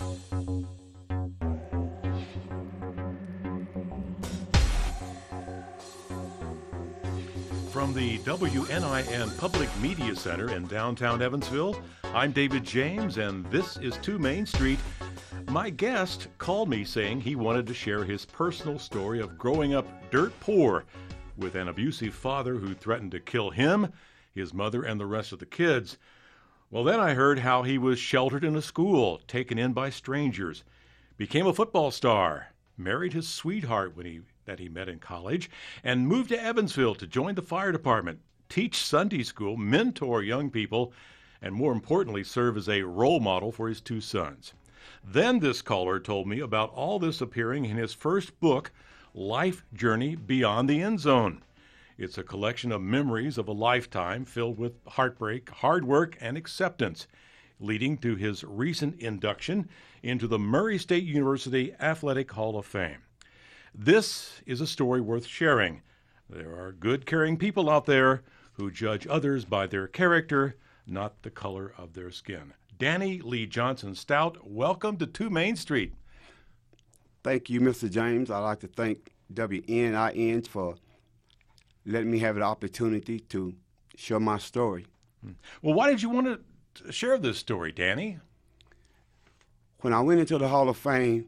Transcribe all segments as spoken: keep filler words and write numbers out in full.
From the W N I N Public Media Center in downtown Evansville, I'm David James, and this is two Main Street. My guest called me saying he wanted to share his personal story of growing up dirt poor with an abusive father who threatened to kill him, his mother, and the rest of the kids. Well, then I heard how he was sheltered in a school, taken in by strangers, became a football star, married his sweetheart when he that he met in college, and moved to Evansville to join the fire department, teach Sunday school, mentor young people, and more importantly, serve as a role model for his two sons. Then this caller told me about all this appearing in his first book, Life Journey Beyond the End Zone. It's a collection of memories of a lifetime filled with heartbreak, hard work, and acceptance, leading to his recent induction into the Murray State University Athletic Hall of Fame. This is a story worth sharing. There are good, caring people out there who judge others by their character, not the color of their skin. Danny Lee Johnson Stout, welcome to two Main Street. Thank you, Mister James. I'd like to thank W N I N for letting me have the opportunity to share my story. Well, why did you want to share this story, Danny? When I went into the Hall of Fame,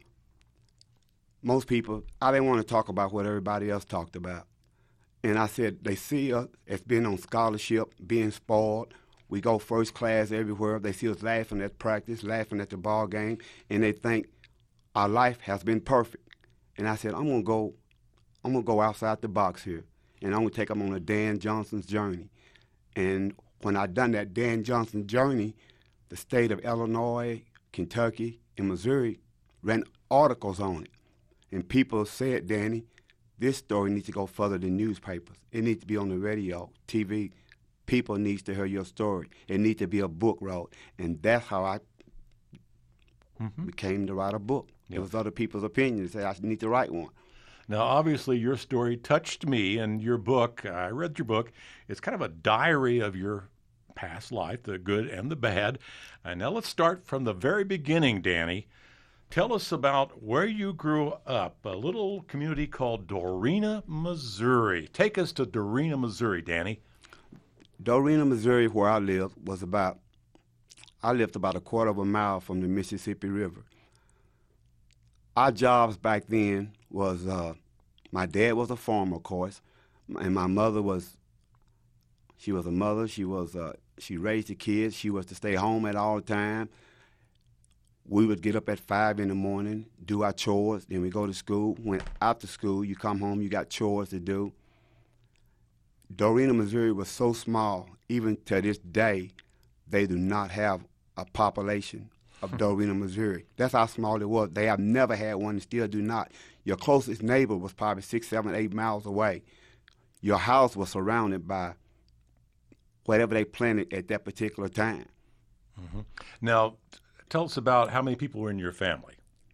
most people, I didn't want to talk about what everybody else talked about. And I said, they see us as being on scholarship, being spoiled. We go first class everywhere. They see us laughing at practice, laughing at the ball game, and they think our life has been perfect. And I said, I'm gonna go, I'm gonna go outside the box here, and I'm gonna take them on a Dan Johnson's journey. And when I done that Dan Johnson journey, the state of Illinois, Kentucky, and Missouri ran articles on it. And people said, Danny, this story needs to go further than newspapers. It needs to be on the radio, T V. People need to hear your story. It needs to be a book wrote. And that's how I mm-hmm. became to write a book. Yep. It was other people's opinions that I need to write one. Now, obviously, your story touched me, and your book, I read your book, it's kind of a diary of your past life, the good and the bad. And now let's start from the very beginning, Danny. Tell us about where you grew up, a little community called Dorena, Missouri. Take us to Dorena, Missouri, Danny. Dorena, Missouri, where I lived, was about, I lived about a quarter of a mile from the Mississippi River. Our jobs back then was, uh, my dad was a farmer, of course, and my mother was, she was a mother. She was, uh, she raised the kids. She was to stay home at all time. We would get up at five in the morning, do our chores, then we go to school. When after school, you come home, you got chores to do. Dorena, Missouri was so small, even to this day, they do not have a population of Dorena, Missouri. That's how small it was. They have never had one and still do not. Your closest neighbor was probably six, seven, eight miles away. Your house was surrounded by whatever they planted at that particular time. Mm-hmm. Now, tell us about how many people were in your family.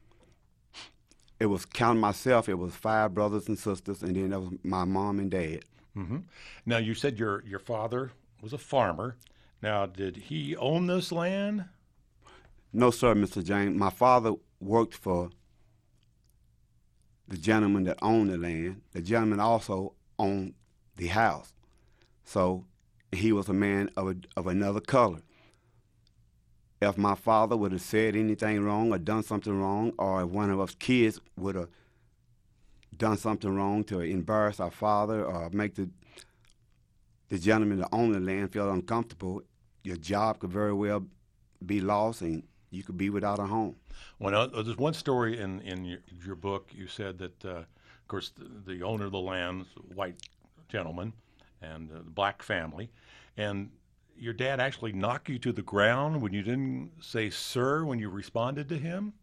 It was, counting myself, it was five brothers and sisters, and then there was my mom and dad. Mm-hmm. Now, you said your, your father was a farmer. Now, did he own this land? No, sir, Mister James. My father worked for the gentleman that owned the land. The gentleman also owned the house. So he was a man of, a, of another color. If my father would have said anything wrong or done something wrong, or if one of us kids would have done something wrong to embarrass our father or make the the gentleman that owned the land feel uncomfortable, your job could very well be lost and you could be without a home. Well, now, there's one story in, in your, your book. You said that, uh, of course, the, the owner of the land, white gentleman, and uh, the black family, and your dad actually knocked you to the ground when you didn't say sir when you responded to him?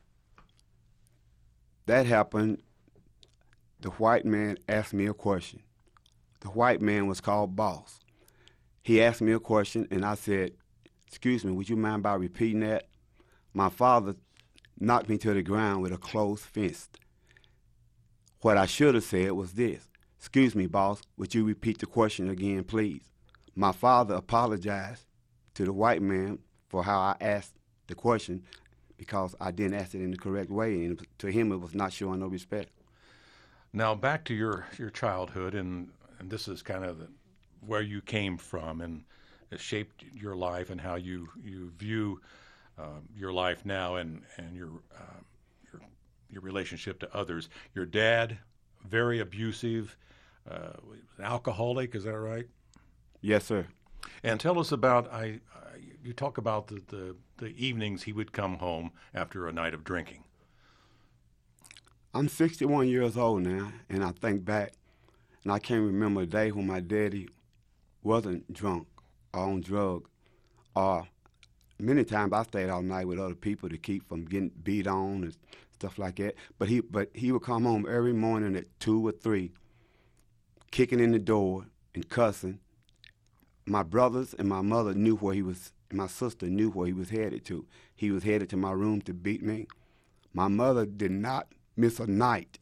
That happened. The white man asked me a question. The white man was called Boss. He asked me a question, and I said, excuse me, would you mind by repeating that? My father knocked me to the ground with a closed fist. What I should have said was this: excuse me, boss, would you repeat the question again, please? My father apologized to the white man for how I asked the question, because I didn't ask it in the correct way, and to him it was not showing no respect. Now back to your, your childhood, and, and this is kind of the, where you came from, and it shaped your life and how you, you view uh, your life now and, and your, uh, your your relationship to others. Your dad, very abusive, uh, an alcoholic, is that right? Yes, sir. And tell us about, I, I you talk about the, the, the evenings he would come home after a night of drinking. I'm sixty-one years old now, and I think back, and I can't remember a day when my daddy wasn't drunk or on drugs, or many times I stayed all night with other people to keep from getting beat on and stuff like that. But he, but he would come home every morning at two or three, kicking in the door and cussing. My brothers and my mother knew where he was, and my sister knew where he was headed to. He was headed to my room to beat me. My mother did not miss a night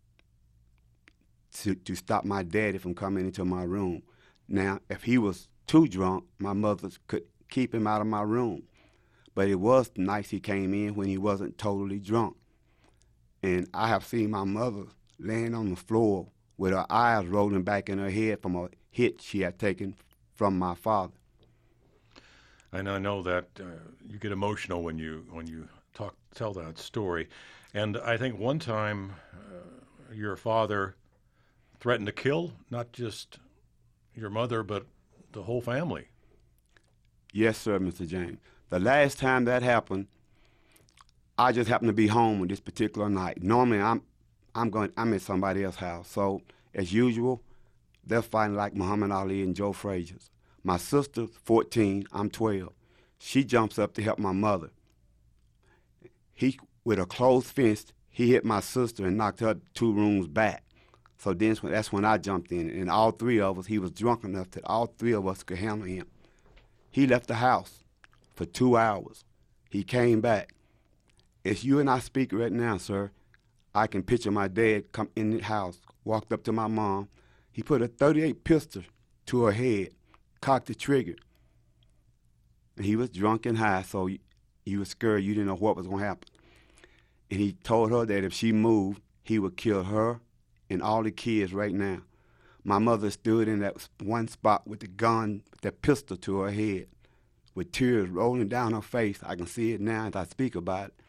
to, to stop my daddy from coming into my room. Now, if he was too drunk, my mother could keep him out of my room. But it was nights he came in when he wasn't totally drunk. And I have seen my mother laying on the floor with her eyes rolling back in her head from a hit she had taken from my father. And I know that uh, you get emotional when you when you talk tell that story. And I think one time uh, your father threatened to kill not just your mother, but the whole family. Yes, sir, Mister James. The last time that happened, I just happened to be home on this particular night. Normally, I'm I'm going I'm at somebody else's house. So as usual, they're fighting like Muhammad Ali and Joe Frazier's. My sister's fourteen, I'm twelve. She jumps up to help my mother. He, with a closed fence, he hit my sister and knocked her two rooms back. So then that's when I jumped in, and all three of us, he was drunk enough that all three of us could handle him. He left the house for two hours. He came back. As you and I speak right now, sir, I can picture my dad come in the house, walked up to my mom. He put a thirty-eight pistol to her head, cocked the trigger. And he was drunk and high, so you, you were scared. You didn't know what was going to happen. And he told her that if she moved, he would kill her and all the kids right now. My mother stood in that one spot with the gun, with the pistol to her head, with tears rolling down her face. I can see it now as I speak about it.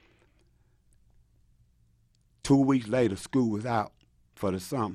Two weeks later, school was out for the summer.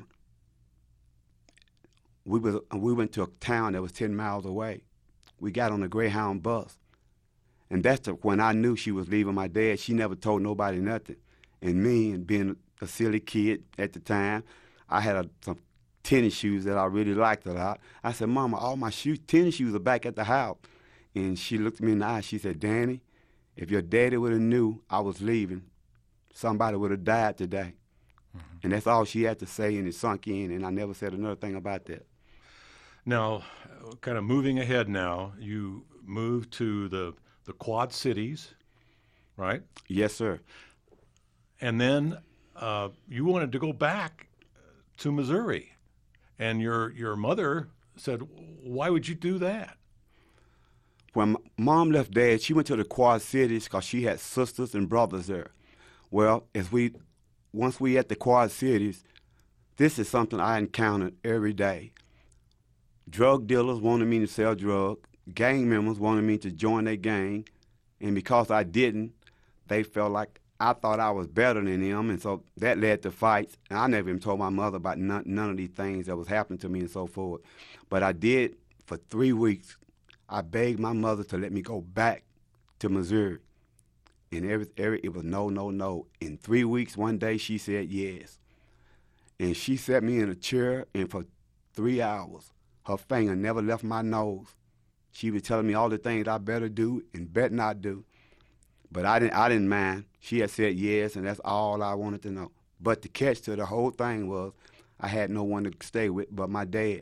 We, was, we went to a town that was ten miles away. We got on a Greyhound bus. And that's the, when I knew she was leaving my dad. She never told nobody nothing. And me, and being a silly kid at the time, I had a, some tennis shoes that I really liked a lot. I said, Mama, all my shoes, tennis shoes are back at the house. And she looked me in the eye. She said, Danny, if your daddy would have knew I was leaving, somebody would have died today. Mm-hmm. And that's all she had to say, and it sunk in, and I never said another thing about that. Now, kind of moving ahead now, you moved to the, the Quad Cities, right? Yes, sir. And then uh, you wanted to go back to Missouri. And your your mother said, why would you do that? When Mom left Dad, she went to the Quad Cities because she had sisters and brothers there. Well, as we, once we at the Quad Cities, this is something I encountered every day. Drug dealers wanted me to sell drugs. Gang members wanted me to join their gang. And because I didn't, they felt like I thought I was better than them, and so that led to fights. And I never even told my mother about none, none of these things that was happening to me and so forth. But I did, for three weeks, I begged my mother to let me go back to Missouri. And every, every, it was no, no, no. In three weeks, one day, she said yes. And she sat me in a chair, and for three hours, her finger never left my nose. She was telling me all the things I better do and better not do. But I didn't, I didn't mind. She had said yes, and that's all I wanted to know. But the catch to the whole thing was I had no one to stay with but my dad.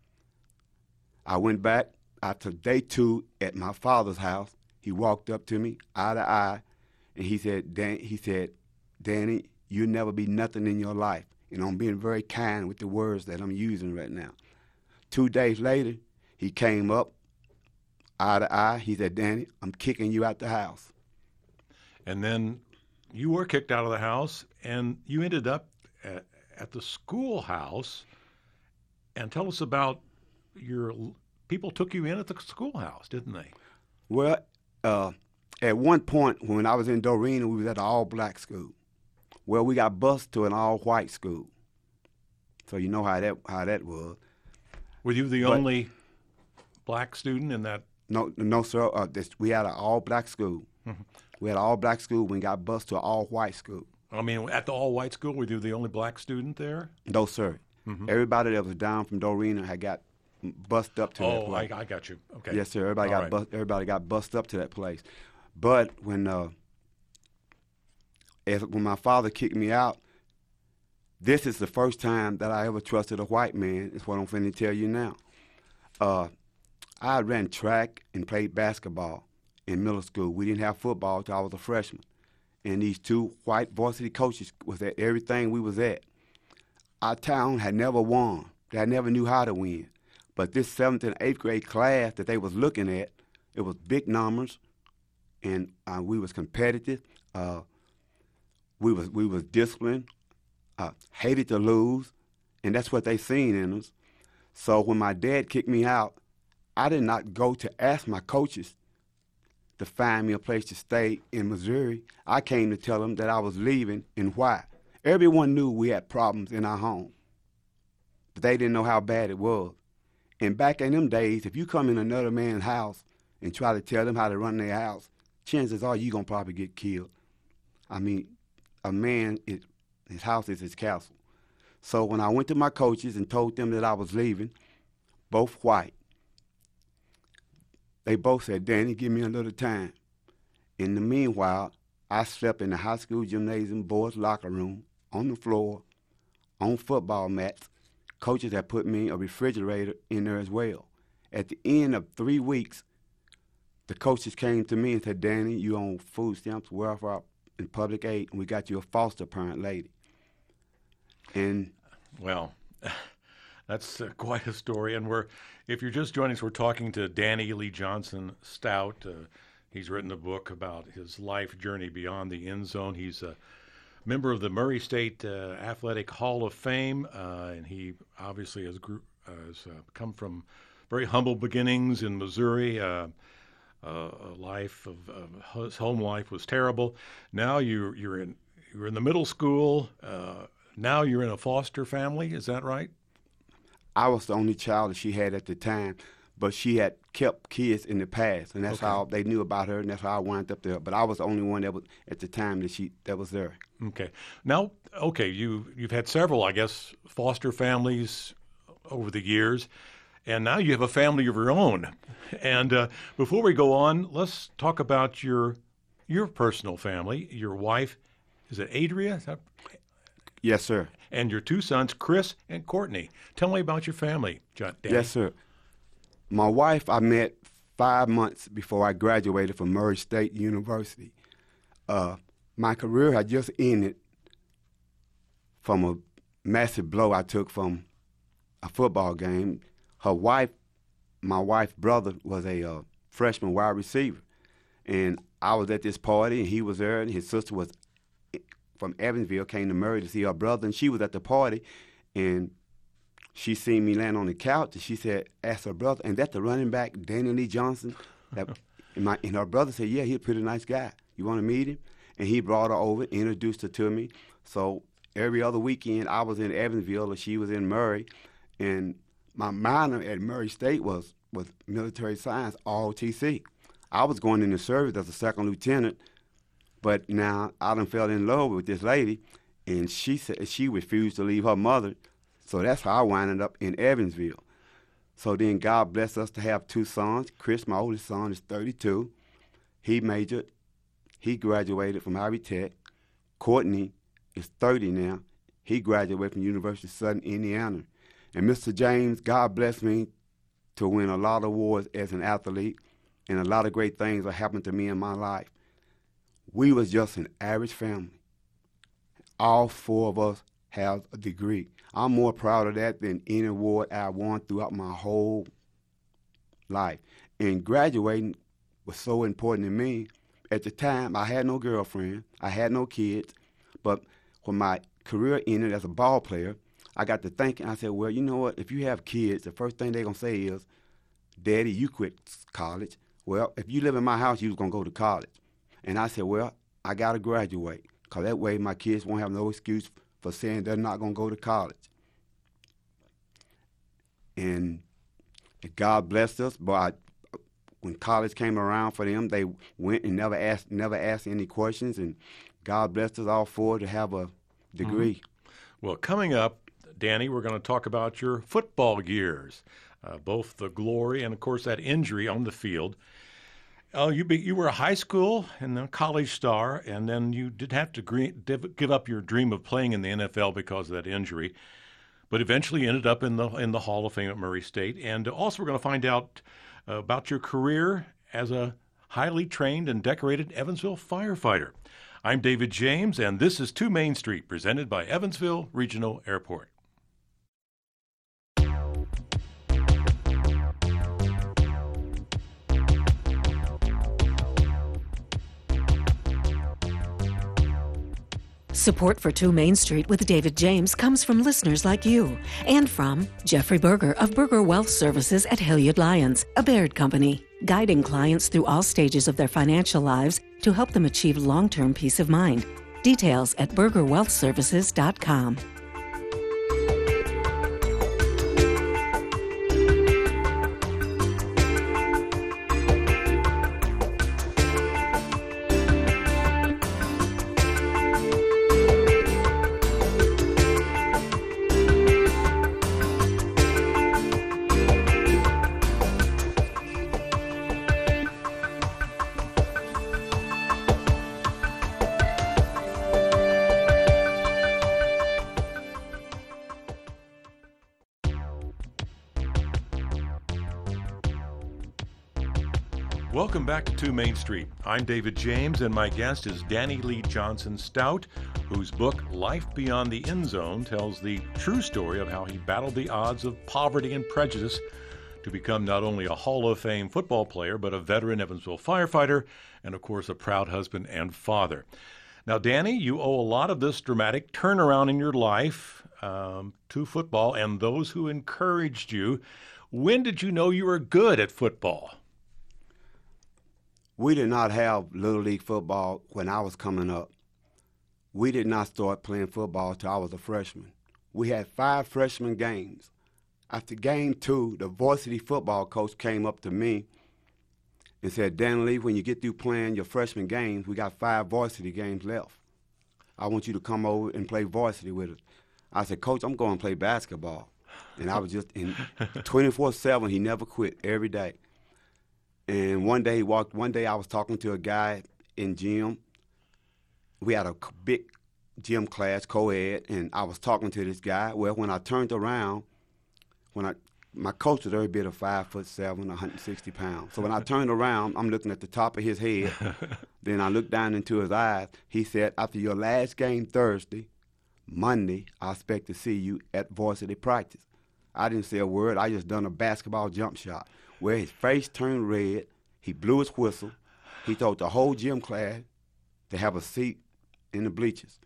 I went back after day two at my father's house. He walked up to me, eye to eye, and he said, Dan, he said, Danny, you'll never be nothing in your life. And I'm being very kind with the words that I'm using right now. Two days later, he came up, eye to eye. He said, Danny, I'm kicking you out the house. and then you were kicked out of the house, and you ended up at, at the schoolhouse. And tell us about your people took you in at the schoolhouse, didn't they? Well, uh, at one point when I was in Dorena, we was at an all-black school. Well, we got bused to an all-white school. So you know how that how that was. Were you the But- only black student in that? No, no, sir. Uh, this, we had an all-black school. Mm-hmm. We had an all-black school. We got bused to an all-white school. I mean, at the all-white school, were you the only black student there? No, sir. Mm-hmm. Everybody that was down from Dorena had got bused up to that Oh, place. I, I got you. Okay. Yes, sir. Everybody All got right. bust, everybody got bused up to that place. But when uh, as, when my father kicked me out, this is the first time that I ever trusted a white man. Is what I'm finna tell you now. Uh, I ran track and played basketball in middle school. We didn't have football till I was a freshman, and these two white varsity coaches was at everything we was at. Our town had never won. They never knew how to win. But this seventh and eighth grade class that they was looking at, it was big numbers, and uh, we was competitive. Uh, we was we was disciplined, uh, hated to lose, and that's what they seen in us. So when my dad kicked me out, I did not go to ask my coaches to find me a place to stay in Missouri. I came to tell them that I was leaving and why. Everyone knew we had problems in our home, but they didn't know how bad it was. And back in them days, if you come in another man's house and try to tell them how to run their house, chances are you're going to probably get killed. I mean, a man, it, his house is his castle. So when I went to my coaches and told them that I was leaving, both white, they both said, Danny, give me a little time. In the meanwhile, I slept in the high school gymnasium boys' locker room, on the floor, on football mats. Coaches had put me a refrigerator in there as well. At the end of three weeks, the coaches came to me and said, Danny, you on food stamps, welfare, and public aid, and we got you a foster parent lady. And Well, that's uh, quite a story. And we're, if you're just joining us, we're talking to Danny Lee Johnson Stout. Uh, he's written a book about his life journey beyond the end zone. He's a member of the Murray State uh, Athletic Hall of Fame, uh, and he obviously has, grew, uh, has uh, come from very humble beginnings in Missouri. Uh, uh, a life of, of his home life was terrible. Now you're you're in you're in the middle school. Uh, now you're in a foster family. Is that right? I was the only child that she had at the time, but she had kept kids in the past, and that's Okay. how they knew about her, and that's how I wound up there. But I was the only one that was at the time that she that was there. Okay. Now, okay, you you've had several, I guess, foster families over the years, and now you have a family of your own. And uh, before we go on, let's talk about your your personal family. Your wife, is it Adria? Is that, Yes, sir. and your two sons, Chris and Courtney. Tell me about your family, John. Danny. Yes, sir. My wife I met five months before I graduated from Murray State University. Uh, my career had just ended from a massive blow I took from a football game. Her wife, my wife's brother, was a uh, freshman wide receiver. And I was at this party, and he was there, and his sister was from Evansville, came to Murray to see her brother, and she was at the party, and she seen me land on the couch, and she said, asked her brother, and that's the running back, Danny Lee Johnson? That, and, my, and her brother said, yeah, he's a pretty nice guy. You want to meet him? And he brought her over, introduced her to me. So every other weekend, I was in Evansville, or she was in Murray, and my minor at Murray State was, was military science, R O T C. I was going into service as a second lieutenant, but now I done fell in love with this lady, and she said she refused to leave her mother, so that's how I wound up in Evansville. So then God blessed us to have two sons. Chris, my oldest son, is thirty-two. He majored. He graduated from Ivy Tech. Courtney is thirty now. He graduated from University of Southern Indiana. And Mister James, God blessed me to win a lot of awards as an athlete, and a lot of great things have happened to me in my life. We was just an average family. All four of us have a degree. I'm more proud of that than any award I won throughout my whole life. And graduating was so important to me at the time, I had no girlfriend. I had no kids. But when my career ended as a ball player, I got to thinking. I said, well, you know what? If you have kids, the first thing they're going to say is, Daddy, you quit college. Well, if you live in my house, you was going to go to college. And I said, well, I got to graduate, because that way my kids won't have no excuse for saying they're not going to go to college. And God blessed us, but I, when college came around for them, they went and never asked never asked any questions, and God blessed us all four to have a degree. Mm-hmm. Well, coming up, Danny, we're going to talk about your football years, uh, both the glory and, of course, that injury on the field. Oh, you be, you were a high school and then college star, and then you did have to gre- give up your dream of playing in the N F L because of that injury, but eventually ended up in the in the Hall of Fame at Murray State. And also, we're going to find out uh, about your career as a highly trained and decorated Evansville firefighter. I'm David James, and this is To Main Street, presented by Evansville Regional Airport. Support for To Main Street with David James comes from listeners like you and from Jeffrey Berger of Berger Wealth Services at Hilliard Lyons, a Baird company, guiding clients through all stages of their financial lives to help them achieve long-term peace of mind. Details at berger wealth services dot com. Welcome back to To Main Street. I'm David James, and my guest is Danny Lee Johnson Stout, whose book, Life Beyond the End Zone, tells the true story of how he battled the odds of poverty and prejudice to become not only a Hall of Fame football player, but a veteran Evansville firefighter, and of course a proud husband and father. Now, Danny, you owe a lot of this dramatic turnaround in your life um, to football and those who encouraged you. When did you know you were good at football? We did not have Little League football when I was coming up. We did not start playing football until I was a freshman. We had five freshman games. After game two, the varsity football coach came up to me and said, Danny Lee, when you get through playing your freshman games, we got five varsity games left. I want you to come over and play varsity with us. I said, Coach, I'm going to play basketball. And I was just in twenty-four seven. He never quit, every day. And one day he walked. One day I was talking to a guy in gym. We had a big gym class, co-ed, and I was talking to this guy. Well, when I turned around, when I my coach was every bit of five foot seven, one hundred sixty pounds. So when I turned around, I'm looking at the top of his head. Then I looked down into his eyes. He said, "After your last game Thursday, Monday, I expect to see you at varsity practice." I didn't say a word. I just done a basketball jump shot. Where his face turned red, he blew his whistle. He told the whole gym class to have a seat in the bleachers.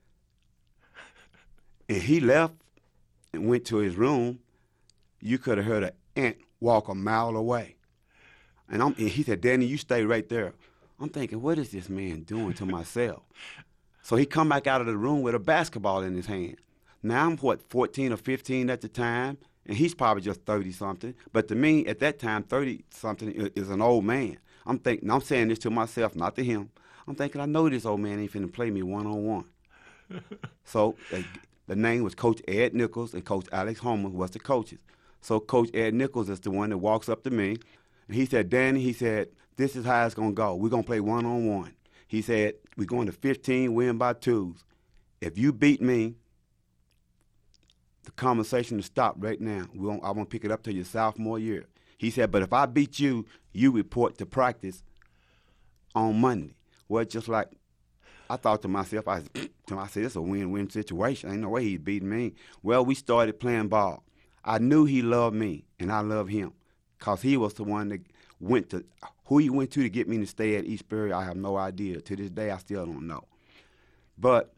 And he left and went to his room. You could have heard an ant walk a mile away. And, I'm, and he said, Danny, you stay right there. I'm thinking, what is this man doing to myself? So he come back out of the room with a basketball in his hand. Now I'm, what, fourteen or fifteen at the time? And he's probably just thirty-something. But to me, at that time, thirty-something is an old man. I'm thinking, I'm saying this to myself, not to him. I'm thinking, I know this old man ain't finna play me one-on-one. So uh, the name was Coach Ed Nichols, and Coach Alex Homer was the coaches. So Coach Ed Nichols is the one that walks up to me. And he said, Danny, he said, this is how it's going to go. We're going to play one-on-one. He said, we're going to fifteen, win by twos. If you beat me, the conversation to stop right now. We won't, I won't pick it up till your sophomore year. He said, but if I beat you, you report to practice on Monday. Well, just like I thought to myself, I, to myself, this is a win-win situation. Ain't no way he's beating me. Well, we started playing ball. I knew he loved me, and I loved him, because he was the one that went to, who he went to to get me to stay at East Berry, I have no idea. To this day, I still don't know. But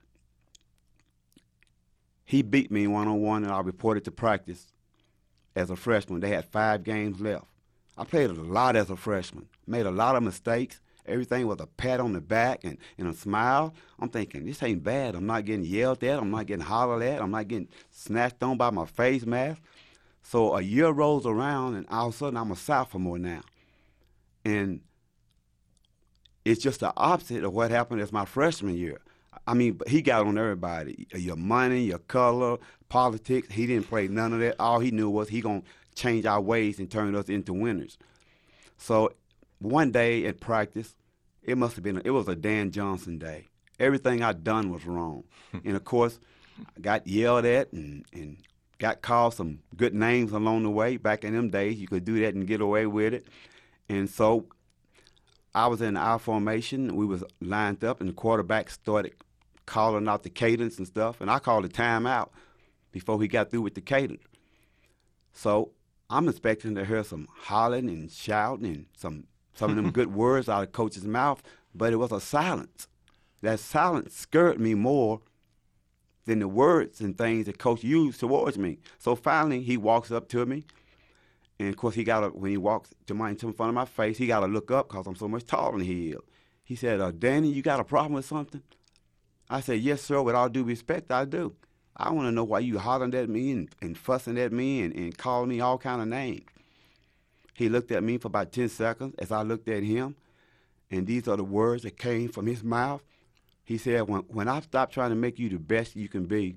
he beat me one-on-one, and I reported to practice as a freshman. They had five games left. I played a lot as a freshman, made a lot of mistakes. Everything was a pat on the back and, and a smile. I'm thinking, this ain't bad. I'm not getting yelled at. I'm not getting hollered at. I'm not getting snatched on by my face mask. So a year rolls around, and all of a sudden I'm a sophomore now. And it's just the opposite of what happened as my freshman year. I mean, he got on everybody. Your money, your color, politics. He didn't play none of that. All he knew was he going to change our ways and turn us into winners. So one day at practice, it must have been, it was a Dan Johnson day. Everything I'd done was wrong. And, of course, I got yelled at and, and got called some good names along the way. Back in them days, you could do that and get away with it. And so I was in our formation. We was lined up, and the quarterback started calling out the cadence and stuff, and I called a timeout before he got through with the cadence. So I'm expecting to hear some hollering and shouting and some some of them good words out of Coach's mouth, but it was a silence. That silence scared me more than the words and things that Coach used towards me. So finally, he walks up to me, and of course, he got to, when he walks to my in front of my face, he got to look up because I'm so much taller than he is. He said, uh, "Danny, you got a problem with something?" I said, "Yes, sir. With all due respect, I do. I want to know why you hollering at me and, and fussing at me and, and calling me all kind of names." He looked at me for about ten seconds as I looked at him, and these are the words that came from his mouth. He said, when, when I stop trying to make you the best you can be,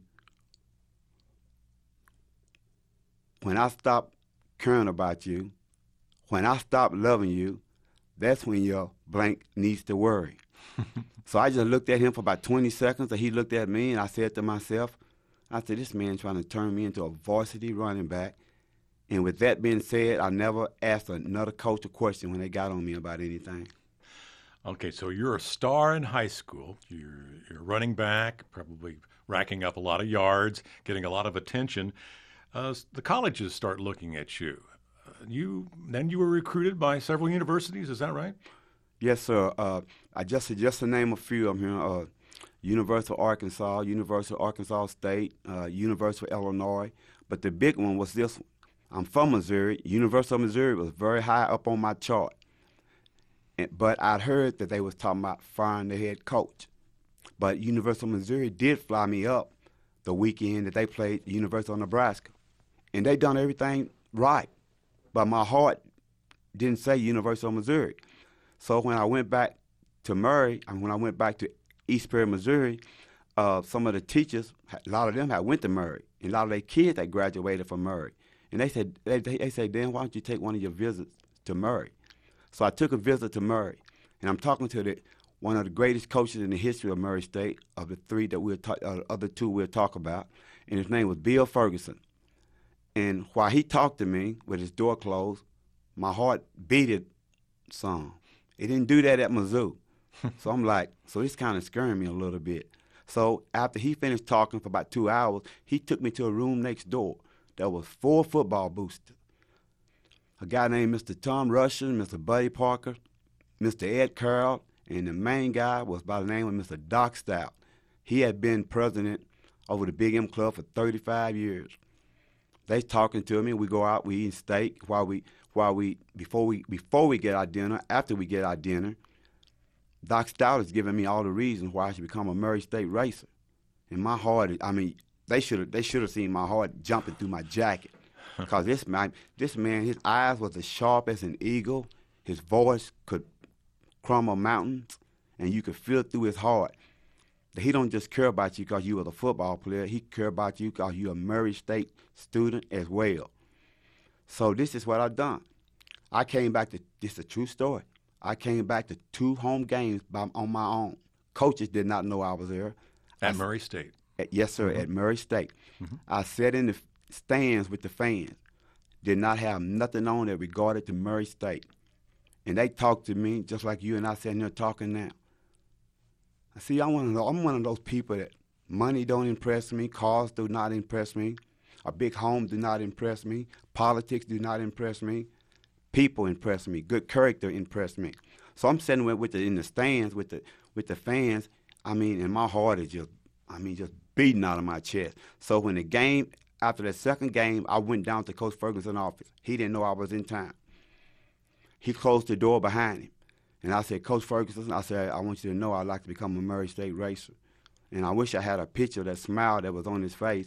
when I stop caring about you, when I stop loving you, that's when your blank needs to worry. So I just looked at him for about twenty seconds, and he looked at me, and I said to myself, I said, this man trying to turn me into a varsity running back. And with that being said, I never asked another coach a question when they got on me about anything. Okay, so you're a star in high school. You're, you're running back, probably racking up a lot of yards, getting a lot of attention. Uh, the colleges start looking at you. Uh, you then you were recruited by several universities, is that right? Yes, sir. Uh, I just just to name a few of them here. Uh, University of Arkansas, University of Arkansas State, uh, University of Illinois. But the big one was this one. I'm from Missouri. University of Missouri was very high up on my chart. And, but I'd heard that they was talking about firing the head coach. But University of Missouri did fly me up the weekend that they played the University of Nebraska. And they done everything right. But my heart didn't say University of Missouri. So when I went back to Murray, and when I went back to East Perry, Missouri, uh, some of the teachers, a lot of them had went to Murray, and a lot of their kids had graduated from Murray. And they said, they, they said, Dan, why don't you take one of your visits to Murray? So I took a visit to Murray, and I'm talking to the, one of the greatest coaches in the history of Murray State, of the three that we'll talk, uh, other two we'll talk about, and his name was Bill Ferguson. And while he talked to me with his door closed, my heart beated some. It didn't do that at Mizzou. So I'm like, so this kind of scaring me a little bit. So after he finished talking for about two hours, he took me to a room next door. There was four football boosters. A guy named Mister Tom Russian, Mister Buddy Parker, Mister Ed Carroll, and the main guy was by the name of Mister Doc Stout. He had been president over the Big M Club for thirty-five years. They talking to me. We go out, we eat steak while we while we before we before we get our dinner. After we get our dinner, Doc Stout is giving me all the reasons why I should become a Murray State racer. And my heart, I mean, they should have they should have seen my heart jumping through my jacket, because this man, this man, his eyes was as sharp as an eagle. His voice could crumble mountains, and you could feel it through his heart. He don't just care about you because you were a football player. He care about you because you're a Murray State student as well. So this is what I've done. I came back to, this is a true story. I came back to two home games by, on my own. Coaches did not know I was there. At I, Murray State? At, yes, sir, mm-hmm. At Murray State. Mm-hmm. I sat in the stands with the fans. Did not have nothing on that regarded to Murray State. And they talked to me just like you and I sitting here talking now. See, I'm one of those, I'm one of those people that money don't impress me, cars do not impress me, a big home do not impress me, politics do not impress me. people impressed me. Good character impressed me. So I'm sitting with, with the, in the stands with the with the fans. I mean, and my heart is just, I mean, just beating out of my chest. So when the game, after the second game, I went down to Coach Ferguson's office. He didn't know I was in town. He closed the door behind him. And I said, Coach Ferguson, I said, I want you to know I'd like to become a Murray State racer. And I wish I had a picture of that smile that was on his face.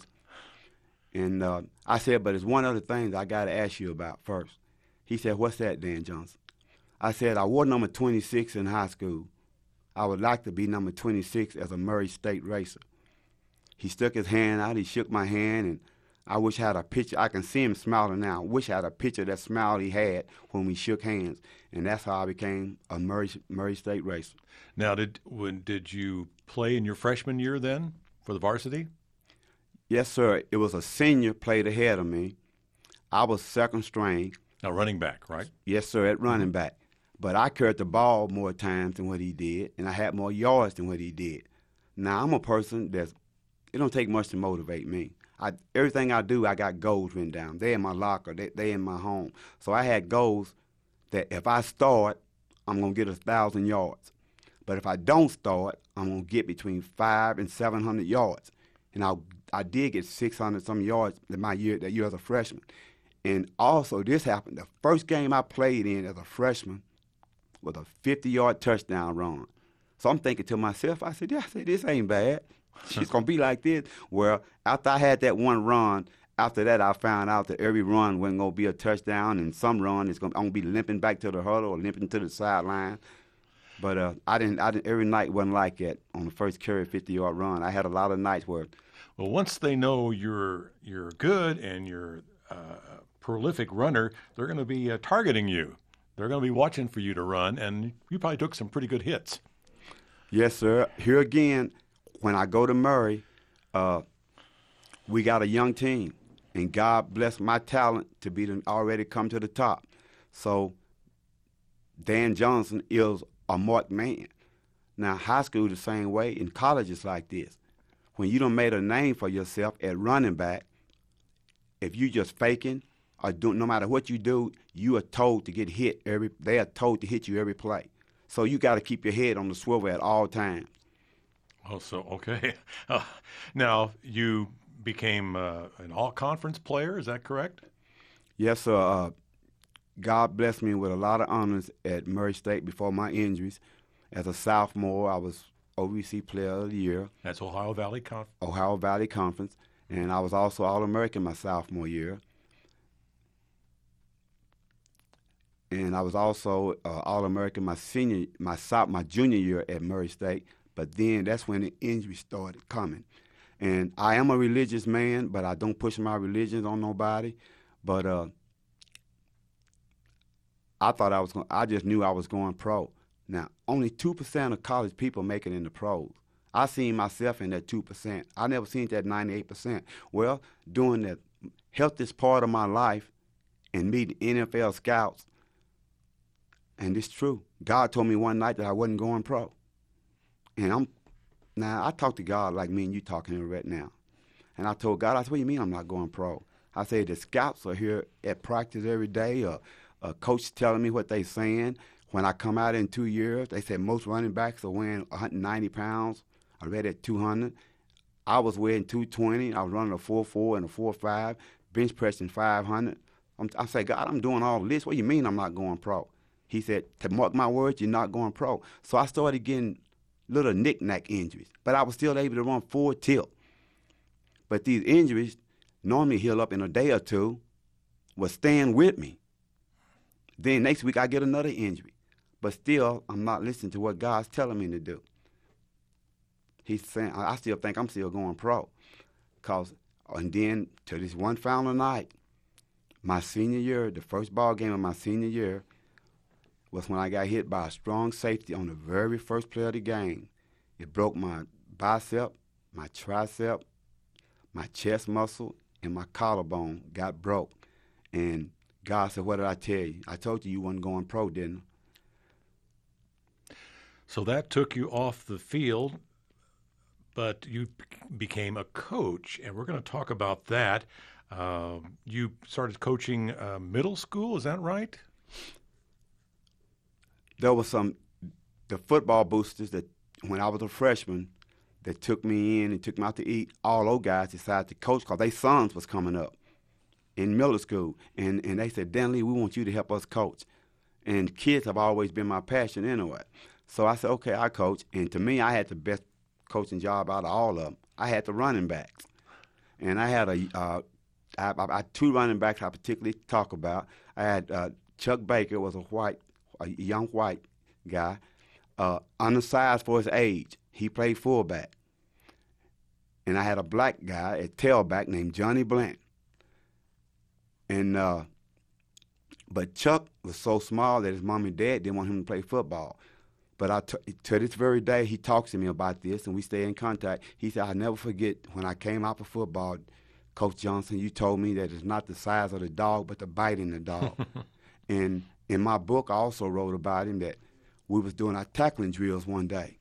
And uh, I said, but there's one other thing that I got to ask you about first. He said, what's that, Dan Johnson? I said, I wore number twenty-six in high school. I would like to be number twenty-six as a Murray State racer. He stuck his hand out. He shook my hand, and I wish I had a picture. I can see him smiling now. I wish I had a picture of that smile he had when we shook hands. And that's how I became a Murray, Murray State racer. Now, did when did you play in your freshman year then for the varsity? Yes, sir. It was a senior played ahead of me. I was second string. Now, running back, right? Yes, sir, at running back. But I carried the ball more times than what he did, and I had more yards than what he did. Now, I'm a person that's, it don't take much to motivate me. I, everything I do, I got goals written down. They're in my locker. They, they in my home. So I had goals that if I start, I'm going to get a thousand yards. But if I don't start, I'm going to get between five and seven hundred yards. And I I did get six hundred some yards in my year that year as a freshman. And also this happened. The first game I played in as a freshman was a fifty-yard touchdown run. So I'm thinking to myself, I said, yeah, I said, this ain't bad. She's going to be like this. Well, after I had that one run, after that I found out that every run wasn't going to be a touchdown, and some run is going I'm going to be limping back to the huddle or limping to the sideline. But uh, I didn't. I didn't. Every night wasn't like that. On the first carry, fifty-yard run, I had a lot of nights where. Well, once they know you're you're good and you're uh, a prolific runner, they're going to be uh, targeting you. They're going to be watching for you to run, and you probably took some pretty good hits. Yes, sir. Here again, when I go to Murray, uh, we got a young team, and God bless my talent to be the, already come to the top. So Dan Johnson is a marked man. Now, high school the same way, and college is like this. When you done made a name for yourself at running back, if you just faking or do, no matter what you do, you are told to get hit every. They are told to hit you every play. So you got to keep your head on the swivel at all times. Oh, so okay. Uh, now you became uh, an all-conference player. Is that correct? Yes, sir. Uh, God blessed me with a lot of honors at Murray State before my injuries. As a sophomore, I was O V C Player of the Year. That's Ohio Valley Conference. Ohio Valley Conference. And I was also All-American my sophomore year. And I was also uh, All-American my senior, my so- my junior year at Murray State. But then that's when the injuries started coming. And I am a religious man, but I don't push my religion on nobody. But uh, I thought I was going. I just knew I was going pro. Now, only two percent of college people make it in the pros. I seen myself in that two percent. I never seen that ninety-eight percent. Well, during the healthiest part of my life and meeting N F L scouts, and it's true. God told me one night that I wasn't going pro. And I'm now I talk to God like me and you talking right now. And I told God, I said, what do you mean I'm not going pro? I said, the scouts are here at practice every day. Or a coach telling me what they saying. When I come out in two years, they said most running backs are weighing one hundred ninety pounds. I read at two hundred. I was weighing two twenty. I was running a four four and a four five, bench pressing five hundred. I'm, I say, God, I'm doing all this. What do you mean I'm not going pro? He said, to mark my words, you're not going pro. So I started getting little knick-knack injuries, but I was still able to run full tilt. But these injuries normally heal up in a day or two, was staying with me. Then next week I get another injury. But still, I'm not listening to what God's telling me to do. He's saying, I still think I'm still going pro. Cause, and then to this one final night, my senior year, the first ball game of my senior year, was when I got hit by a strong safety on the very first play of the game. It broke my bicep, my tricep, my chest muscle, and my collarbone got broke. And God said, what did I tell you? I told you you wasn't going pro, didn't I? So that took you off the field, but you became a coach, and we're going to talk about that. Uh, you started coaching uh, middle school, is that right? there was some, the football boosters that, when I was a freshman, that took me in and took me out to eat, all those guys decided to coach because their sons was coming up in middle school. And, and they said, Dan Lee, we want you to help us coach. And kids have always been my passion anyway. So I said, okay, I coach. And to me, I had the best coaching job out of all of them. I had the running backs. And I had a uh, I, I, I, two running backs I particularly talk about. I had uh, Chuck Baker was a white, a young white guy, uh, undersized for his age. He played fullback. And I had a black guy at tailback named Johnny Blunt. And uh, but Chuck was so small that his mom and dad didn't want him to play football. But I t- to this very day, he talks to me about this, and we stay in contact. He said, I'll never forget when I came out for football, Coach Johnson, you told me that it's not the size of the dog, but the bite in the dog. And in my book, I also wrote about him that we was doing our tackling drills one day.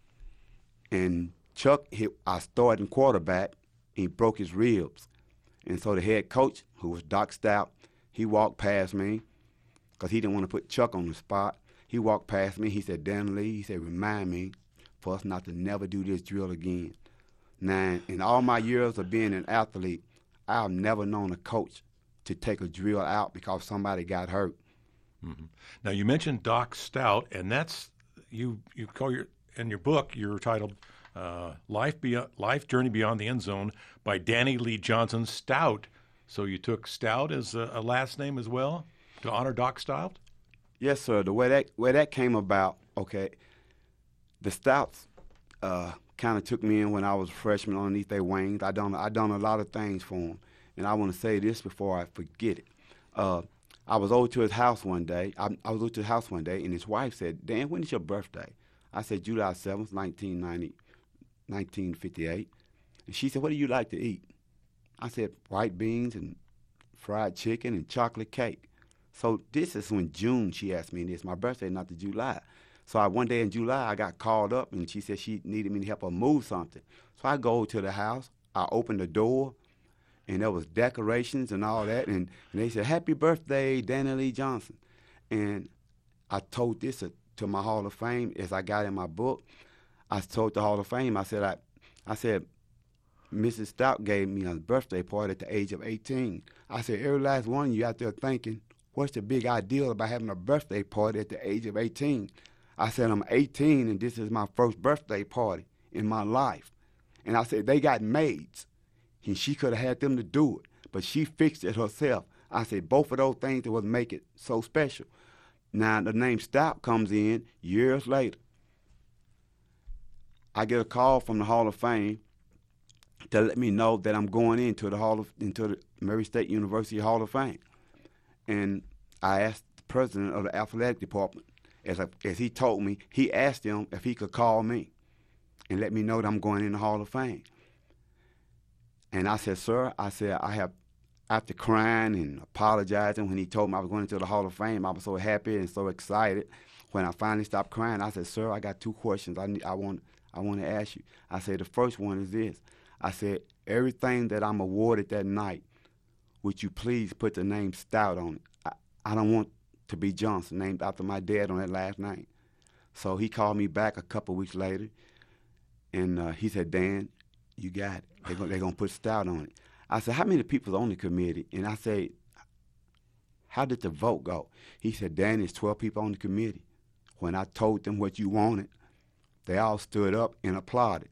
And Chuck hit our starting quarterback, and he broke his ribs. And so the head coach, who was Doc Stout, he walked past me because he didn't want to put Chuck on the spot. He walked past me. He said, Dan Lee, he said, remind me for us not to never do this drill again. Now, in all my years of being an athlete, I've never known a coach to take a drill out because somebody got hurt. Mm-hmm. Now, you mentioned Doc Stout, and that's, you, you call your, in your book, you're titled uh, Life, Beyond, Life Journey Beyond the End Zone by Danny Lee Johnson Stout. So you took Stout as a, a last name as well to honor Doc Stout? Yes, sir. The way that way that came about, okay, the Stouts uh, kind of took me in when I was a freshman underneath their wings. I done I done a lot of things for them, and I want to say this before I forget it. Uh, I was over to his house one day. I, I was over to his house one day, and his wife said, "Dan, when is your birthday?" I said, "July seventh, nineteen ninety, nineteen fifty-eight." And she said, "What do you like to eat?" I said, "White beans and fried chicken and chocolate cake." So this is when June she asked me this. My birthday, not the July. So I, one day in July, I got called up, and she said she needed me to help her move something. So I go to the house. I opened the door, and there was decorations and all that. And, and they said, "Happy birthday, Danny Lee Johnson." And I told this to, to my Hall of Fame as I got in my book. I told the Hall of Fame, I said, I, I said, Missus Stout gave me a birthday party at the age of eighteen. I said, every last one of you out there thinking, what's the big ideal about having a birthday party at the age of eighteen? I said, I'm eighteen, and this is my first birthday party in my life. And I said, they got maids, and she could have had them to do it, but she fixed it herself. I said, both of those things that would make it so special. Now, the name Stout comes in years later. I get a call from the Hall of Fame to let me know that I'm going into the Hall of, into the Murray State University Hall of Fame. And I asked the president of the athletic department, as, I, as he told me, he asked him if he could call me and let me know that I'm going in the Hall of Fame. And I said, sir, I said, I have, after crying and apologizing when he told me I was going into the Hall of Fame, I was so happy and so excited. When I finally stopped crying, I said, sir, I got two questions I, need, I, want, I want to ask you. I said, the first one is this. I said, everything that I'm awarded that night, would you please put the name Stout on it? I, I don't want to be Johnson, named after my dad on that last name. So he called me back a couple weeks later, and uh, he said, Dan, you got it. They're going to put Stout on it. I said, how many people on the committee? And I said, how did the vote go? He said, Dan, there's twelve people on the committee. When I told them what you wanted, they all stood up and applauded.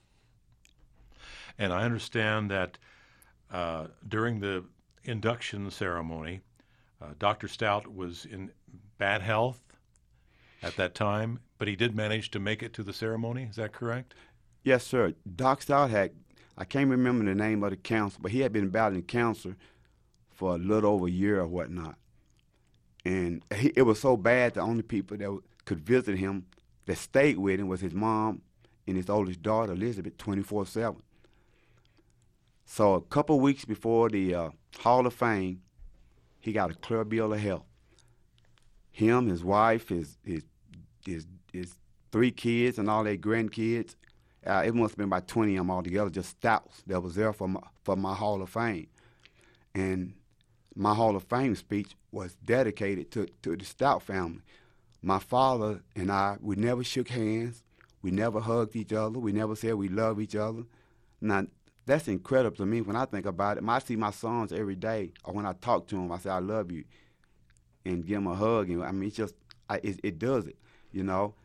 And I understand that uh, during the induction ceremony, uh, Doctor Stout was in bad health at that time, but he did manage to make it to the ceremony. Is that correct? Yes, sir. Doc Stout had, I can't remember the name of the counselor, but he had been battling cancer for a little over a year or whatnot. And he, it was so bad, the only people that could visit him that stayed with him was his mom and his oldest daughter, Elizabeth, twenty-four seven. So a couple weeks before the uh, Hall of Fame, he got a clear bill of health. Him, his wife, his his his, his three kids, and all their grandkids. Uh, it must have been about twenty of them altogether, just Stouts that was there for my, for my Hall of Fame. And my Hall of Fame speech was dedicated to, to the Stout family. My father and I, we never shook hands. We never hugged each other. We never said we love each other. Now, that's incredible to me when I think about it. When I see my sons every day, or when I talk to them, I say, I love you, and give them a hug. And I mean, it's just, I, it, it does it, you know.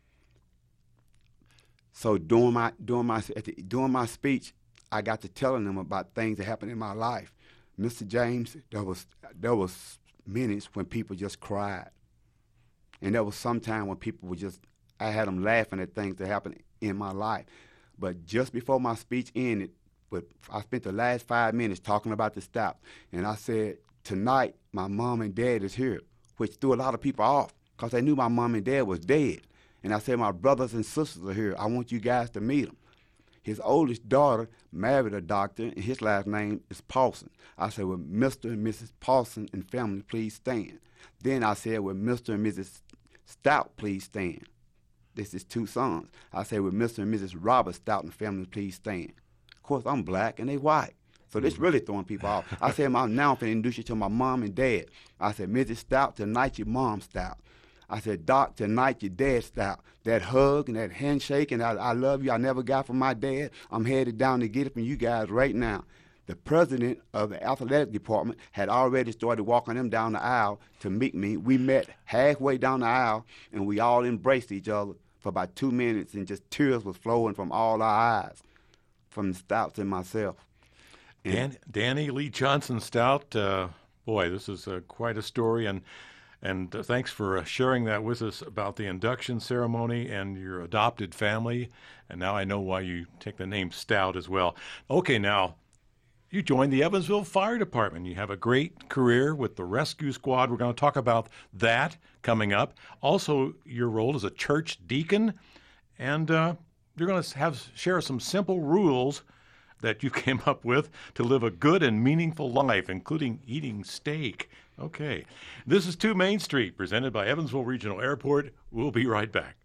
So during my, during, my, at the, during my speech, I got to telling them about things that happened in my life. Mister James, there was, there was minutes when people just cried. And there was some time when people were just, I had them laughing at things that happened in my life. But just before my speech ended, but I spent the last five minutes talking about the Stout. And I said, tonight, my mom and dad is here, which threw a lot of people off because they knew my mom and dad was dead. And I said, my brothers and sisters are here. I want you guys to meet them. His oldest daughter married a doctor, and his last name is Paulson. I said, well, Mister and Missus Paulson and family, please stand. Then I said, well, Mister and Missus Stout, please stand. This is two sons. I said, well, Mister and Missus Robert Stout and family, please stand. Of course, I'm black and they white. So this really throwing people off. I said, now I'm going to introduce you to my mom and dad. I said, Missus Stout, tonight your mom Stout. I said, Doc, tonight your dad Stout. That hug and that handshake and I, I love you I never got from my dad, I'm headed down to get it from you guys right now. The president of the athletic department had already started walking them down the aisle to meet me. We met halfway down the aisle, and we all embraced each other for about two minutes, and just tears was flowing from all our eyes, from the Stouts and myself. And Dan, Danny Lee Johnson Stout, uh, boy, this is uh, quite a story, and and uh, thanks for uh, sharing that with us about the induction ceremony and your adopted family. And now I know why you take the name Stout as well. Okay, now, you joined the Evansville Fire Department. You have a great career with the rescue squad. We're going to talk about that coming up. Also, your role as a church deacon. And uh, you're going to have share some simple rules that you came up with to live a good and meaningful life, including eating steak. Okay. This is two Main Street, presented by Evansville Regional Airport. We'll be right back.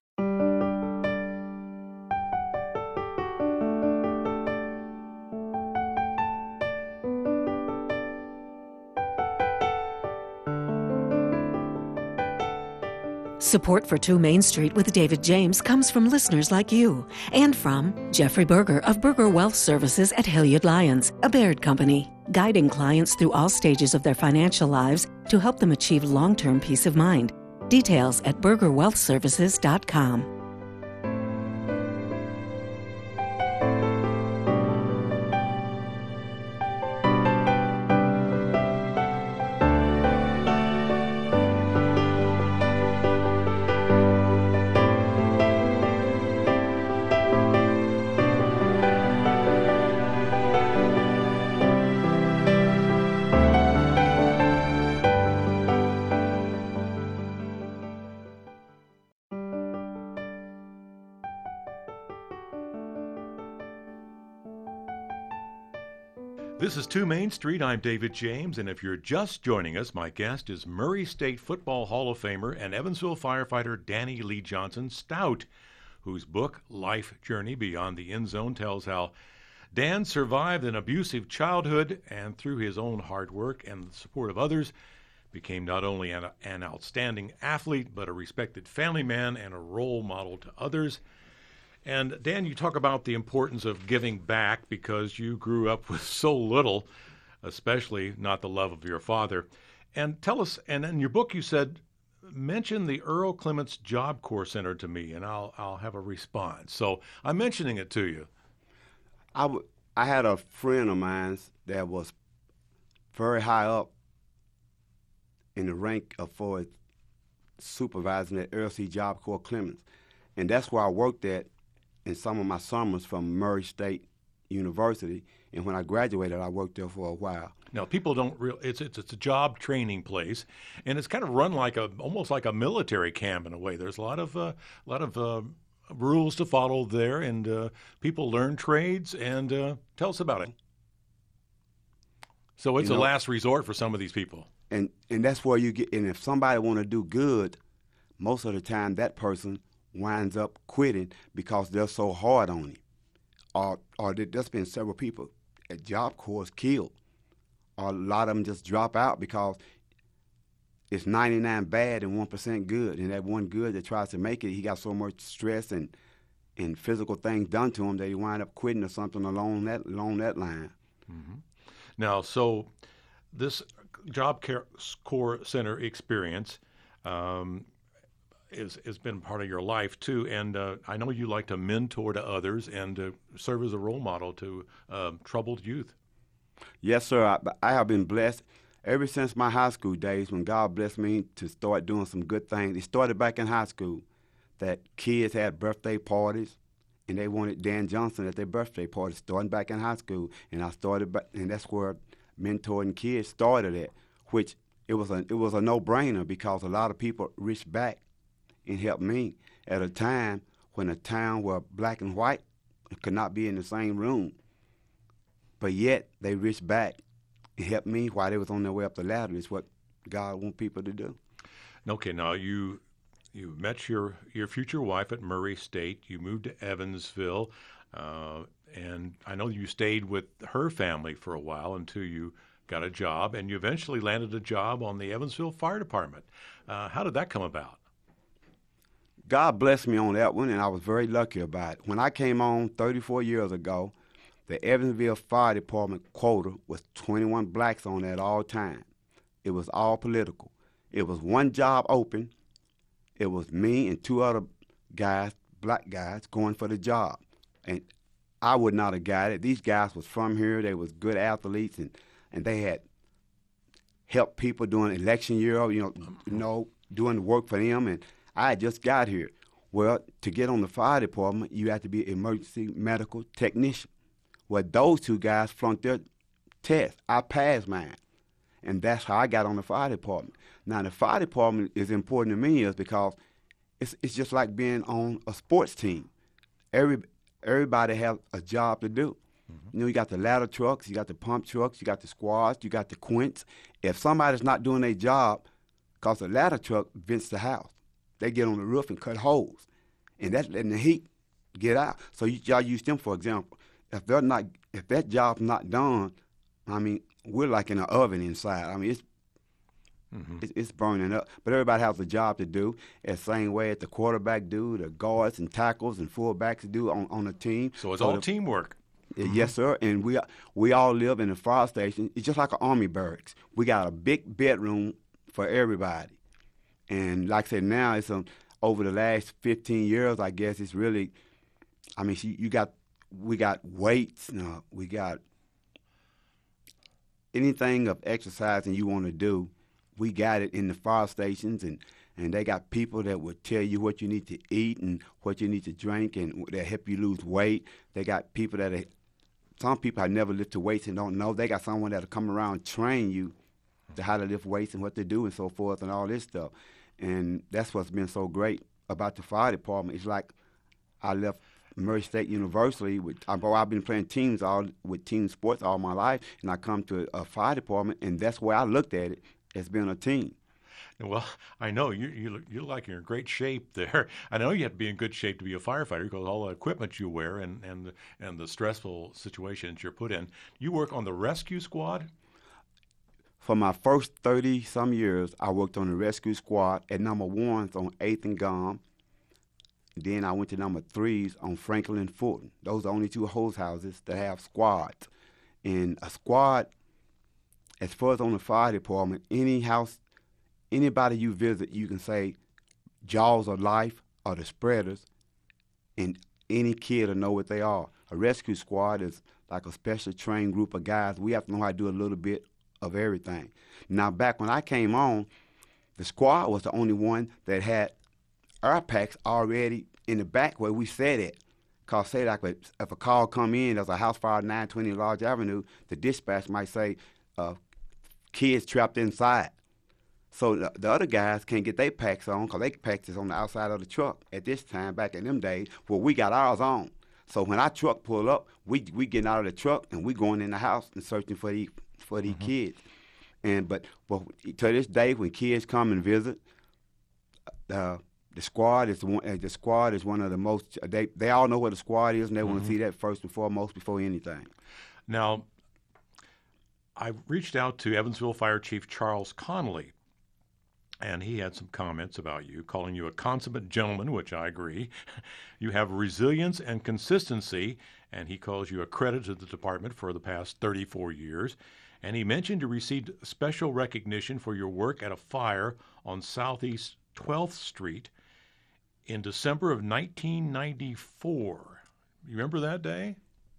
Support for two Main Street with David James comes from listeners like you and from Jeffrey Berger of Berger Wealth Services at Hilliard Lyons, a Baird company, guiding clients through all stages of their financial lives to help them achieve long-term peace of mind. Details at berger wealth services dot com. This is two Main Street. I'm David James, and if you're just joining us, my guest is Murray State Football Hall of Famer and Evansville firefighter Danny Lee Johnson Stout, whose book, Life Journey Beyond the End Zone, tells how Dan survived an abusive childhood and through his own hard work and the support of others, became not only an, an outstanding athlete, but a respected family man and a role model to others. And Dan, you talk about the importance of giving back because you grew up with so little, especially not the love of your father. And tell us, and in your book you said, mention the Earl Clements Job Corps Center to me, and I'll I'll have a response. So I'm mentioning it to you. I, w- I had a friend of mine that was very high up in the rank of for supervising at Earl C. Job Corps Clements. And that's where I worked at in some of my summers from Murray State University, and when I graduated, I worked there for a while. Now, people don't real it's it's it's a job training place, and it's kind of run like a almost like a military camp in a way. There's a lot of uh, a lot of uh, rules to follow there, and uh, people learn trades. And uh, tell us about it. So it's you know, a last resort for some of these people, and and that's where you get. And if somebody want to do good, most of the time that person winds up quitting because they're so hard on him. Or, or there's been several people at Job Corps killed a lot of them just drop out because it's ninety-nine bad and one percent good. And that one good that tries to make it, he got so much stress and and physical things done to him that he wind up quitting or something along that along that line. Mm-hmm. Now, so this Job Care Corps Center experience um, is has been part of your life too, and uh, I know you like to mentor to others and uh, serve as a role model to uh, troubled youth. Yes, sir. I, I have been blessed ever since my high school days when God blessed me to start doing some good things. It started back in high school that kids had birthday parties, and they wanted Dan Johnson at their birthday party, starting back in high school. And I started, back, and that's where mentoring kids started at, which it was a it was a no-brainer because a lot of people reached back and helped me at a time when a town where black and white could not be in the same room. But yet they reached back and helped me while they was on their way up the ladder. It's what God wants people to do. Okay, now you you met your, your future wife at Murray State. You moved to Evansville, uh, and I know you stayed with her family for a while until you got a job, and you eventually landed a job on the Evansville Fire Department. Uh, how did that come about? God blessed me on that one, and I was very lucky about it. When I came on thirty-four years ago, the Evansville Fire Department quota was twenty-one blacks on at all time. It was all political. It was one job open. It was me and two other guys, black guys, going for the job. And I would not have got it. These guys was from here. They was good athletes, and, and they had helped people during election year, you know, you know, doing the work for them. And I had just got here. Well, to get on the fire department, you have to be an emergency medical technician. Well, those two guys flunked their test. I passed mine. And that's how I got on the fire department. Now, the fire department is important to me is because it's it's just like being on a sports team. Every Everybody has a job to do. Mm-hmm. You know, you got the ladder trucks, you got the pump trucks, you got the squads, you got the quints. If somebody's not doing their job, because the ladder truck vents the house, they get on the roof and cut holes. And that's letting the heat get out. So you, y'all use them, for example. If they're not, if that job's not done, I mean, we're like in an oven inside. I mean, it's mm-hmm. it's, it's burning up. But everybody has a job to do. The same way that the quarterback do, the guards and tackles and fullbacks do on, on a team. So it's so all the, teamwork. Mm-hmm. Yes, sir. And we we all live in a fire station. It's just like an army barracks. We got a big bedroom for everybody. And like I said, now it's um, over the last fifteen years, I guess it's really. I mean, you got we got weights. You know, we got anything of exercising you want to do. We got it in the fire stations, and, and they got people that will tell you what you need to eat and what you need to drink, and they help you lose weight. They got people that are, some people have never lifted weights and don't know. They got someone that'll come around and train you to how to lift weights and what to do and so forth and all this stuff. And that's what's been so great about the fire department. It's like I left Murray State University. With, I've been playing teams all with team sports all my life, and I come to a, a fire department, and that's where I looked at it as being a team. Well, I know you you look, you look like you're in great shape there. I know you have to be in good shape to be a firefighter because all the equipment you wear and and and the stressful situations you're put in. You work on the rescue squad. For my first thirty some years, I worked on the rescue squad at number ones on eighth and Gum. Then I went to number threes on Franklin and Fulton. Those are the only two hose houses that have squads. And a squad, as far as on the fire department, any house, anybody you visit, you can say Jaws of Life or the Spreaders, and any kid will know what they are. A rescue squad is like a special trained group of guys. We have to know how to do a little bit of everything. Now, back when I came on, the squad was the only one that had air packs already in the back where we sat at. Because say like if a call come in, there's a house fire at nine twenty Lodge Avenue, the dispatch might say, uh, kids trapped inside. So the, the other guys can't get their packs on because their packs is on the outside of the truck at this time, back in them days, where we got ours on. So when our truck pull up, we we getting out of the truck and we going in the house and searching for the for these mm-hmm. kids. And but, but to this day, when kids come and visit, uh, the squad is the one. Uh, the squad is one of the most. They they all know what the squad is, and they mm-hmm. want to see that first and foremost before anything. Now, I reached out to Evansville Fire Chief Charles Connolly, and he had some comments about you, calling you a consummate gentleman, which I agree. You have resilience and consistency, and he calls you a credit to the department for the past thirty-four years. And he mentioned you received special recognition for your work at a fire on Southeast twelfth Street in December of nineteen ninety-four. You remember that day?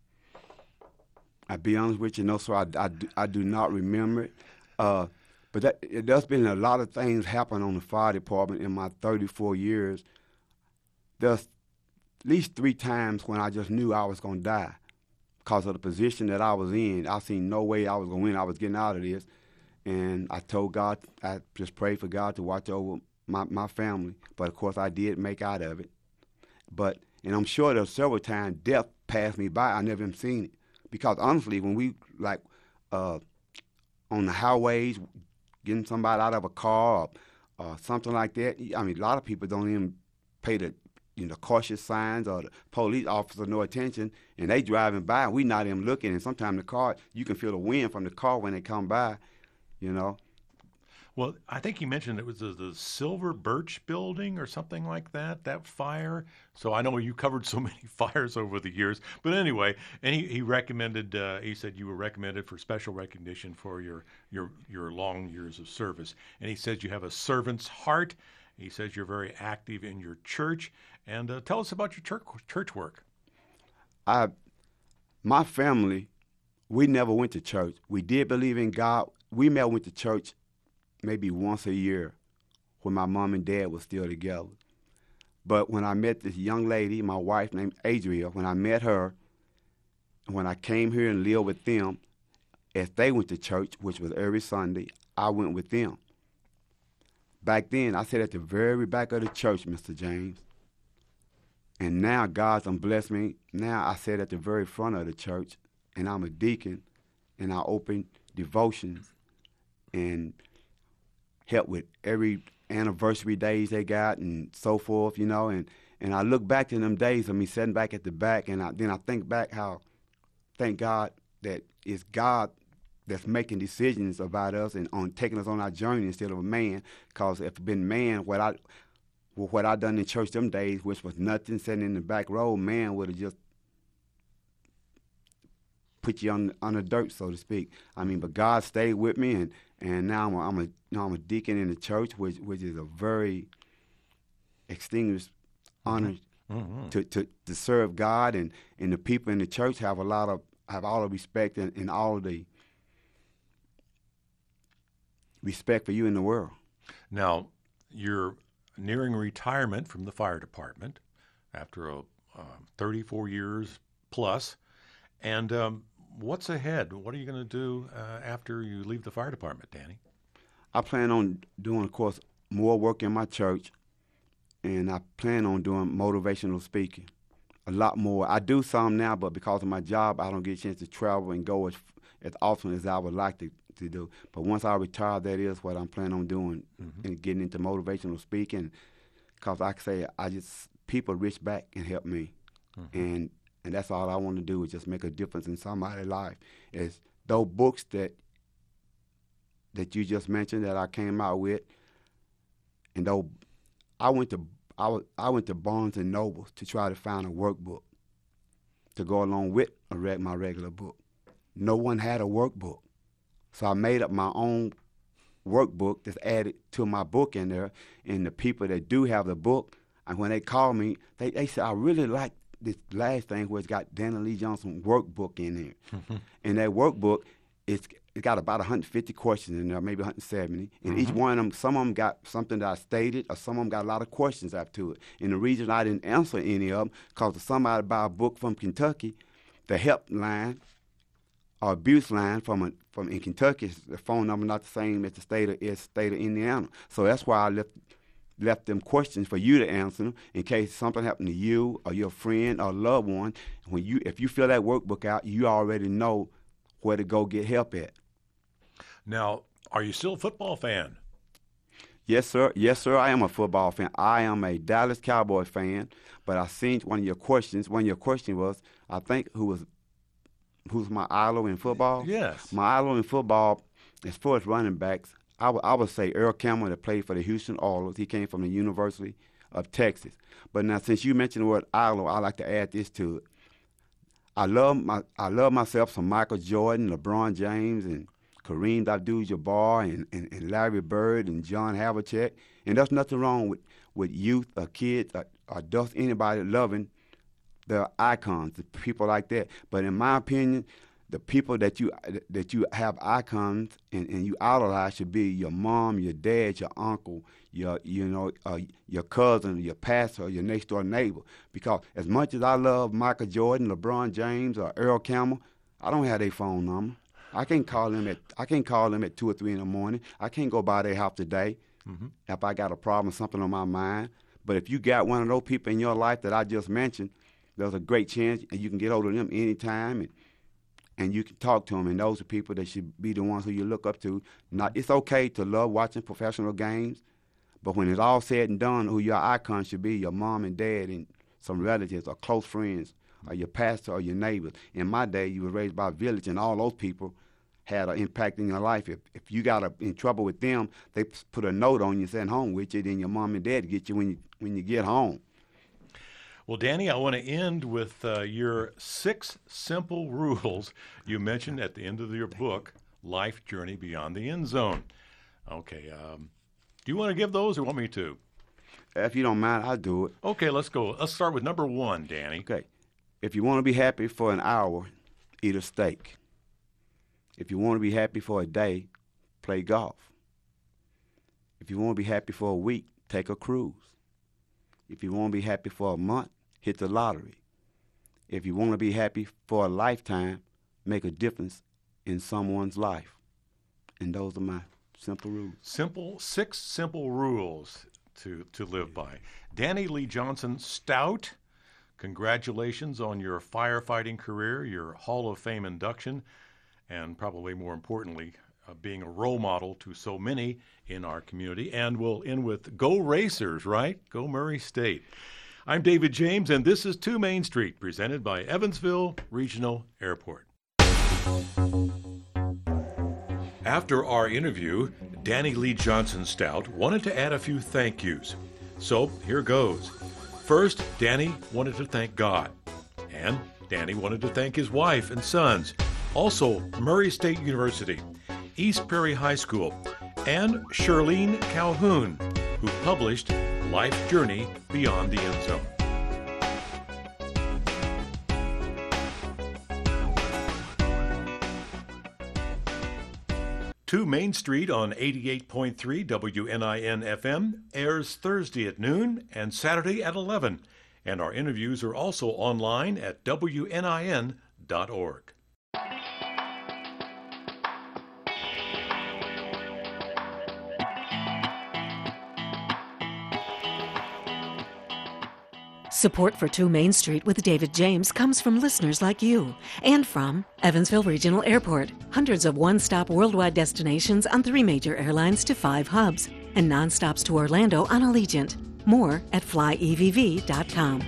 I'll be honest with you, no, sir, I, I, do, I do not remember it. Uh, but that, it, there's been a lot of things happen on the fire department in my thirty-four years. There's at least three times when I just knew I was going to die because of the position that I was in. I seen no way I was going to win. I was getting out of this. And I told God, I just prayed for God to watch over my, my family. But, of course, I did make out of it. But, and I'm sure there were several times death passed me by. I never even seen it. Because, honestly, when we, like, uh, on the highways, getting somebody out of a car or uh, something like that, I mean, a lot of people don't even pay the, you know, cautious signs or the police officer no attention, and they driving by, and we not even looking, and sometimes the car, you can feel the wind from the car when they come by, you know. Well, I think he mentioned it was the, the Silver Birch building or something like that, that fire. So I know you covered so many fires over the years. But anyway, and he, he recommended, uh, he said you were recommended for special recognition for your, your, your long years of service. And he says you have a servant's heart. He says you're very active in your church. And uh, tell us about your church, church work. I, my family, we never went to church. We did believe in God. We never went to church maybe once a year when my mom and dad were still together. But when I met this young lady, my wife named Adria, when I met her, when I came here and lived with them, as they went to church, which was every Sunday, I went with them. Back then, I sat at the very back of the church, Mister James. And now God's done blessed me. Now I sit at the very front of the church, and I'm a deacon, and I open devotions and help with every anniversary days they got and so forth, you know. And, and I look back to them days of me sitting back at the back, and I, then I think back how, thank God that it's God that's making decisions about us and on taking us on our journey instead of a man. Because if it been man, what I what I done in church them days, which was nothing, sitting in the back row, man would have just put you on on the dirt, so to speak. I mean, but God stayed with me, and, and now I'm a, I'm a now I'm a deacon in the church, which which is a very extinguished honor mm-hmm. to, to to serve God, and, and the people in the church have a lot of have all the respect and, and all of the respect for you in the world. Now, you're nearing retirement from the fire department after a uh, thirty-four years plus, and um, what's ahead? What are you going to do uh, after you leave the fire department, Danny? I plan on doing, of course, more work in my church, and I plan on doing motivational speaking a lot more. I do some now, but because of my job, I don't get a chance to travel and go as, as often as I would like to, to do. But once I retire, that is what I'm planning on doing, mm-hmm. and getting into motivational speaking, because like I say, I just, people reach back and help me, mm-hmm. and and that's all I want to do is just make a difference in somebody's life. Is those books that that you just mentioned that I came out with, and though I went to I, was, I went to Barnes and Noble to try to find a workbook to go along with a reg, my regular book. No one had a workbook, so I made up my own workbook that's added to my book in there. And the people that do have the book, and when they call me, they they say I really like this last thing where it's got Danny Lee Johnson workbook in there, mm-hmm. and that workbook it's it got about one hundred fifty questions in there, maybe one hundred seventy, and mm-hmm. each one of them, some of them got something that I stated, or some of them got a lot of questions after to it. And the reason I didn't answer any of them, because if somebody buy a book from Kentucky, the help line or abuse line from a, from in Kentucky, the phone number not the same as the state of is state of Indiana. So that's why I left left them questions for you to answer them in case something happened to you or your friend or loved one. When you if you fill that workbook out, you already know where to go get help at. Now, are you still a football fan? Yes, sir. Yes, sir, I am a football fan. I am a Dallas Cowboys fan, but I seen one of your questions. One of your questions was, I think, who was who's my idol in football? Yes. My idol in football, as far as running backs, I, w- I would say Earl Campbell that played for the Houston Oilers. He came from the University of Texas. But now, since you mentioned the word idol, I like to add this to it. I love my I love myself some Michael Jordan, LeBron James, and Kareem Abdul-Jabbar, and, and, and Larry Bird, and John Havlicek. And there's nothing wrong with, with youth or kids or, or just anybody loving the icons, the people like that. But in my opinion, the people that you that you have icons and, and you idolize should be your mom, your dad, your uncle, your you know uh, your cousin, your pastor, or your next door neighbor. Because as much as I love Michael Jordan, LeBron James, or Earl Campbell, I don't have their phone number. I can't call them at I can't call them at two or three in the morning. I can't go by their house today mm-hmm. if I got a problem, something on my mind. But if you got one of those people in your life that I just mentioned, there's a great chance and you can get hold of them anytime. And, And you can talk to them, and those are people that should be the ones who you look up to. Not, it's okay to love watching professional games, but when it's all said and done, who your icons should be, your mom and dad and some relatives or close friends or your pastor or your neighbors. In my day, you were raised by a village, and all those people had an impact in your life. If if you got a, in trouble with them, they put a note on you send home with you, then your mom and dad get you when you, when you get home. Well, Danny, I want to end with uh, your six simple rules you mentioned at the end of your book, Life Journey Beyond the End Zone. Okay, um, do you want to give those or want me to? If you don't mind, I'll do it. Okay, let's go. Let's start with number one, Danny. Okay. If you want to be happy for an hour, eat a steak. If you want to be happy for a day, play golf. If you want to be happy for a week, take a cruise. If you want to be happy for a month, hit the lottery. If you want to be happy for a lifetime, make a difference in someone's life. And those are my simple rules. Simple, six simple rules to, to live by. Danny Lee Johnson Stout, congratulations on your firefighting career, your Hall of Fame induction, and probably more importantly, uh, being a role model to so many in our community. And we'll end with Go Racers, right? Go Murray State. I'm David James, and this is two Main Street, presented by Evansville Regional Airport. After our interview, Danny Lee Johnson Stout wanted to add a few thank yous. So here goes. First, Danny wanted to thank God. And Danny wanted to thank his wife and sons. Also, Murray State University, East Prairie High School, and Shirlene Calhoun, who published Life Journey Beyond the End Zone. two Main Street on eighty-eight point three W N I N F M airs Thursday at noon and Saturday at eleven, and our interviews are also online at W N I N dot org. Support for two Main Street with David James comes from listeners like you and from Evansville Regional Airport. Hundreds of one-stop worldwide destinations on three major airlines to five hubs and non-stops to Orlando on Allegiant. More at fly E V V dot com.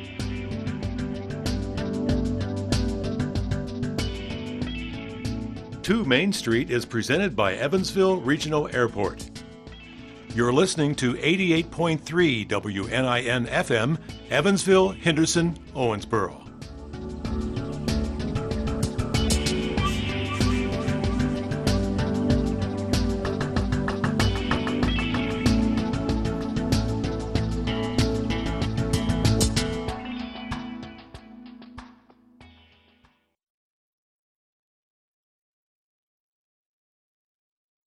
two Main Street is presented by Evansville Regional Airport. You're listening to eighty-eight point three W N I N F M, Evansville, Henderson, Owensboro.